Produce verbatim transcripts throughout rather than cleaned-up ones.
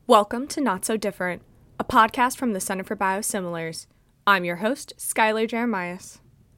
Welcome to Not So Different, a podcast from the Center for Biosimilars. I'm your host, Skylar Jeremias.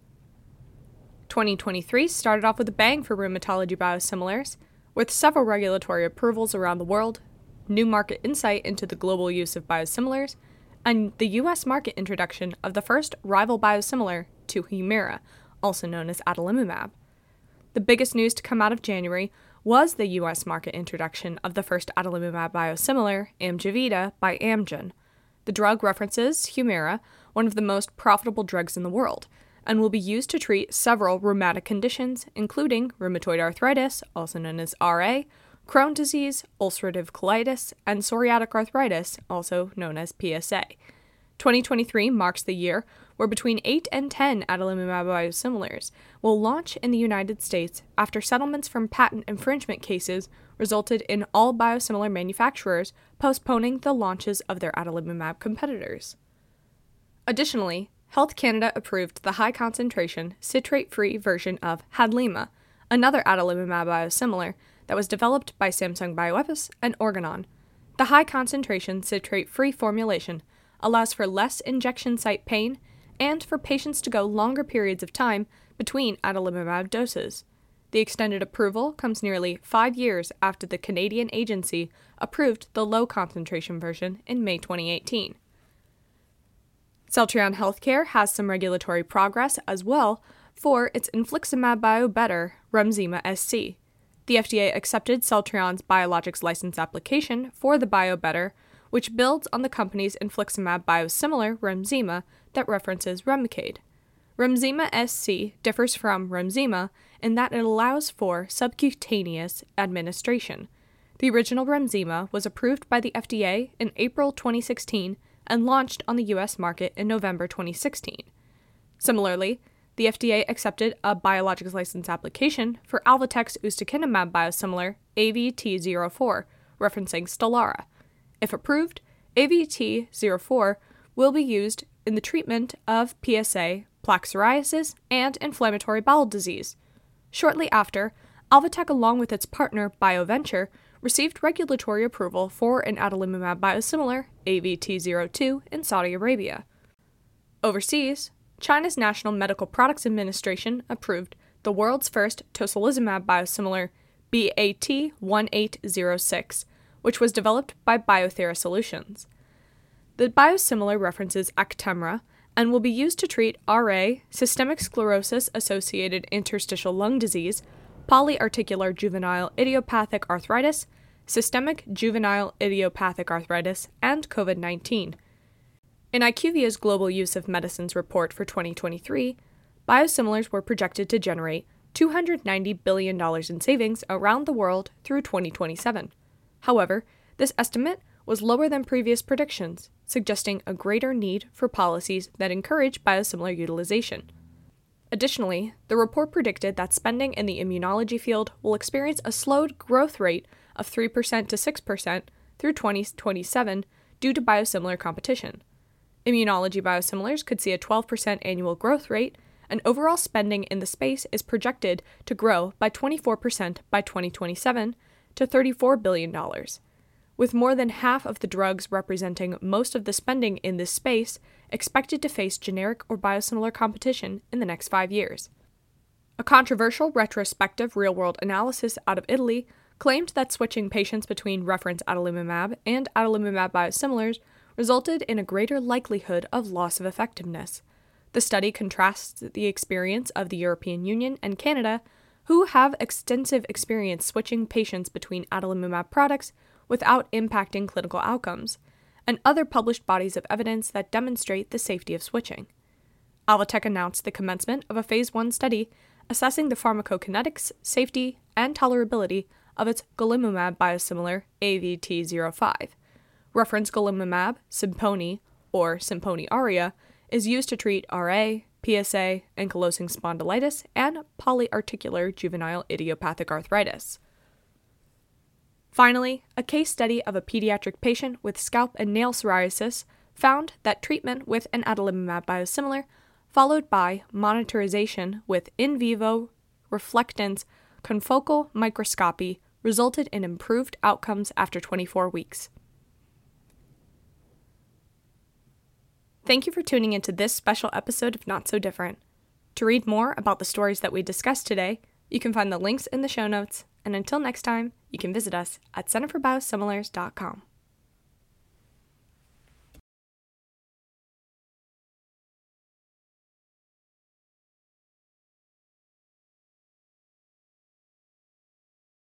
twenty twenty-three started off with a bang for rheumatology biosimilars, with several regulatory approvals around the world, new market insight into the global use of biosimilars, and the U S market introduction of the first rival biosimilar to Humira, also known as adalimumab. The biggest news to come out of January was the U S market introduction of the first adalimumab biosimilar, Amjevita, by Amgen. The drug references Humira, one of the most profitable drugs in the world, and will be used to treat several rheumatic conditions, including rheumatoid arthritis, also known as R A, Crohn's disease, ulcerative colitis, and psoriatic arthritis, also known as P S A. twenty twenty-three marks the year where between eight and ten adalimumab biosimilars will launch in the United States after settlements from patent infringement cases resulted in all biosimilar manufacturers postponing the launches of their adalimumab competitors. Additionally, Health Canada approved the high-concentration, citrate-free version of Hadlima, another adalimumab biosimilar that was developed by Samsung Bioepis and Organon. The high-concentration, citrate-free formulation allows for less injection site pain and for patients to go longer periods of time between adalimumab doses. The extended approval comes nearly five years after the Canadian agency approved the low-concentration version in May twenty eighteen. Celltrion Healthcare has some regulatory progress as well for its infliximab biobetter, Remsima S C. The F D A accepted Celltrion's biologics license application for the biobetter, which builds on the company's infliximab biosimilar Remsima that references Remicade. Remsima S C differs from Remsima in that it allows for subcutaneous administration. The original Remsima was approved by the F D A in April twenty sixteen and launched on the U S market in November twenty sixteen. Similarly, the F D A accepted a biologics license application for Alvotech's ustekinumab biosimilar A V T zero four, referencing Stelara. If approved, A V T zero four will be used in the treatment of P S A, plaque psoriasis, and inflammatory bowel disease. Shortly after, Alvotech, along with its partner BioVenture, received regulatory approval for an adalimumab biosimilar, A V T zero two, in Saudi Arabia. Overseas, China's National Medical Products Administration approved the world's first tocilizumab biosimilar, B A T one eight zero six, which was developed by Biothera Solutions. The biosimilar references Actemra and will be used to treat R A, systemic sclerosis-associated interstitial lung disease, polyarticular juvenile idiopathic arthritis, systemic juvenile idiopathic arthritis, and COVID nineteen. In IQVIA's Global Use of Medicines report for twenty twenty-three, biosimilars were projected to generate two hundred ninety billion dollars in savings around the world through twenty twenty-seven. However, this estimate was lower than previous predictions, suggesting a greater need for policies that encourage biosimilar utilization. Additionally, the report predicted that spending in the immunology field will experience a slowed growth rate of three percent to six percent through twenty twenty-seven due to biosimilar competition. Immunology biosimilars could see a twelve percent annual growth rate, and overall spending in the space is projected to grow by twenty-four percent by twenty twenty-seven to thirty-four billion dollars. With more than half of the drugs representing most of the spending in this space expected to face generic or biosimilar competition in the next five years. A controversial retrospective real-world analysis out of Italy claimed that switching patients between reference adalimumab and adalimumab biosimilars resulted in a greater likelihood of loss of effectiveness. The study contrasts the experience of the European Union and Canada, who have extensive experience switching patients between adalimumab products without impacting clinical outcomes, and other published bodies of evidence that demonstrate the safety of switching. Alvotech announced the commencement of a phase one study assessing the pharmacokinetics, safety, and tolerability of its golimumab biosimilar A V T zero five. Reference golimumab, Simponi, or Simponi Aria, is used to treat R A, P S A, ankylosing spondylitis, and polyarticular juvenile idiopathic arthritis. Finally, a case study of a pediatric patient with scalp and nail psoriasis found that treatment with an adalimumab biosimilar, followed by monitorization with in vivo reflectance confocal microscopy, resulted in improved outcomes after twenty-four weeks. Thank you for tuning into this special episode of Not So Different. To read more about the stories that we discussed today, you can find the links in the show notes, and until next time, you can visit us at center for biosimilars dot com.